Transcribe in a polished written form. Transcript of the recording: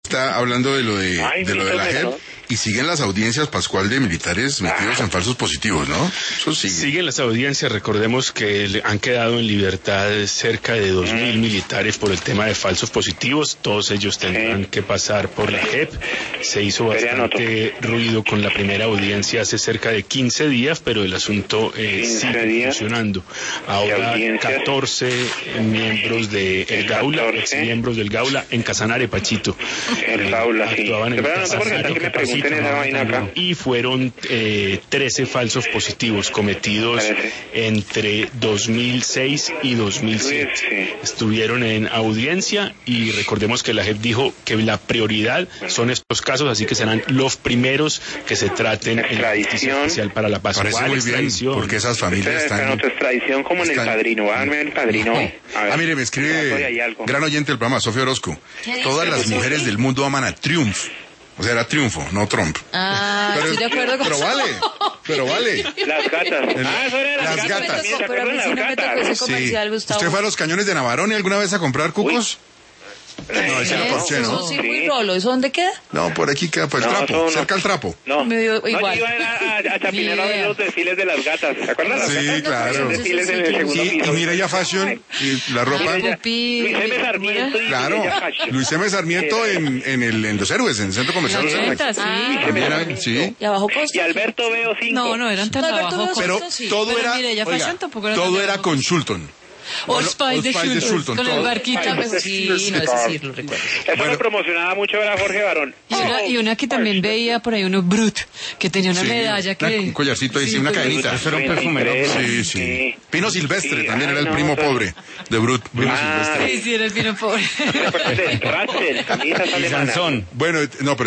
Está hablando de lo de la JEP y siguen las audiencias, Pascual, de militares metidos en falsos positivos, ¿no? Eso sigue. Siguen las audiencias. Recordemos que han quedado en libertad cerca de 2.000 militares por el tema de falsos positivos. Todos ellos tendrán que pasar por la JEP. Se hizo bastante ruido con la primera audiencia hace cerca de 15 días, pero el asunto sigue funcionando. Ahora 14 miembros del Gaula, miembros del Gaula en Casanare, Pachito. El Gaula, sí. Actuaban en el Casanare, y fueron 13 falsos positivos cometidos entre 2006 y 2007. Estuvieron en audiencia y recordemos que la JEP dijo que la prioridad son estos casos, así que serán los primeros que se traten en la Justicia Especial para la Paz. Parece muy bien, porque esas familias están... otra extradición como en el Padrino. Háganme el Padrino. Mire, me escribe gran oyente del programa, Sofía Orozco. Todas las mujeres del mundo aman a Triumph. O sea, era Triunfo, no Trump. Estoy de acuerdo con pero vale. Las gatas. Eso era las gatas. Pero a mí sí no me tocó ese comercial, Gustavo. ¿Usted fue a los Cañones de Navarone alguna vez a comprar cucos? No, ese era Porche, ¿no? Eso sí, muy rolo. ¿Eso dónde queda? No, por aquí queda, por el trapo, cerca al trapo. No, igual. Yo iba a Chapinero a ver los desfiles de las gatas, ¿se acuerdan? Sí, claro. Los desfiles en el segundo piso. Y Mireya Fashion, y la ropa. Luis M. Sarmiento y Claro, Mireya Fashion. Luis M. Sarmiento en Los Héroes, en el centro comercial Los Héroes. Sí. ¿Y a bajo costo? Y Alberto Veo 5. No eran tan bajo costo. Pero todo era, todo era con Sultan. Old Spice de Sultan, con el barquito. Sí, no, eso sí lo recuerdo. Eso me promocionaba mucho, era Jorge Barón. Y una que también veía por ahí, uno Brut, que tenía una medalla que... Un collarcito ahí, una cadenita. Eso era un perfume. Sí. Pino Silvestre también era el primo pobre de Brut. Sí, era el Pino pobre. Ratzel, camisas alemanas. Bueno, no, pero